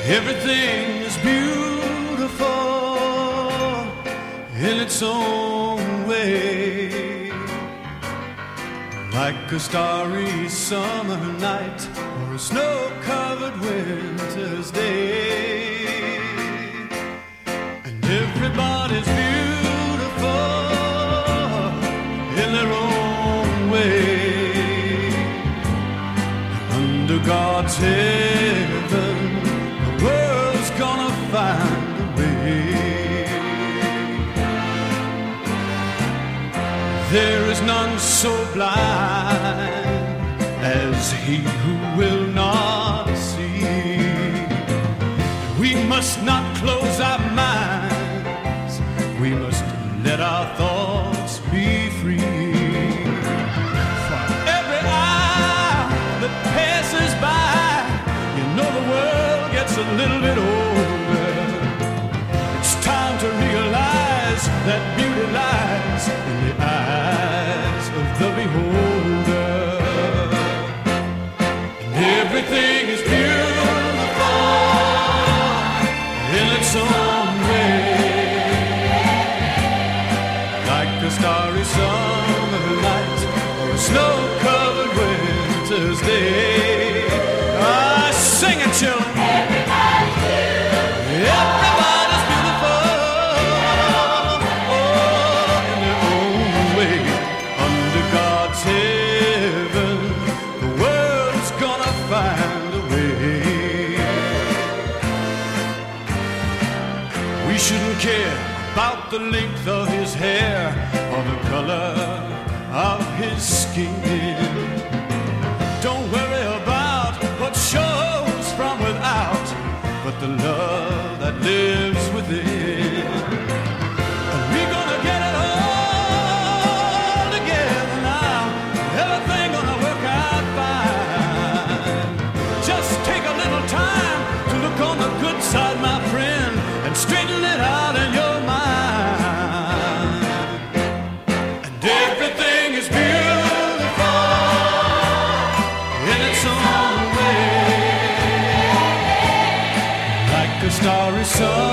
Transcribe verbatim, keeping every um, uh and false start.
Everything is beautiful in its own way, like a starry summer night or a snow-covered winter's day. And everybody's beautiful in their own way. Under God's heaven, the world's gonna find a way. There is none so blind as he who will not see. We must not close our minds, we must let our thoughts be free. For every hour that passes by, you know the world gets a little bit older. It's time to realize that beauty lies in the eyes of the beholder. And everything is beautiful in its own way, like a starry summer night or a snow-covered winter's day. Ah, sing it, children. Everybody's beautiful. Everybody's beautiful. Oh, in their own way. Under God's heaven, the world's gonna find a way. We shouldn't care about the length of his hair or the color of his skin. Don't worry about what shows from without, but the love that lives within. And we're gonna get it all together now. Everything gonna work out fine. Just take a little time to look on the good side, my friend, and straighten it out in your mind. And everything is beautiful in its own way, like a starry sun.